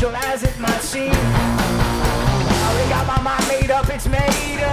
special as it might seem. I already got my mind made up, it's made up.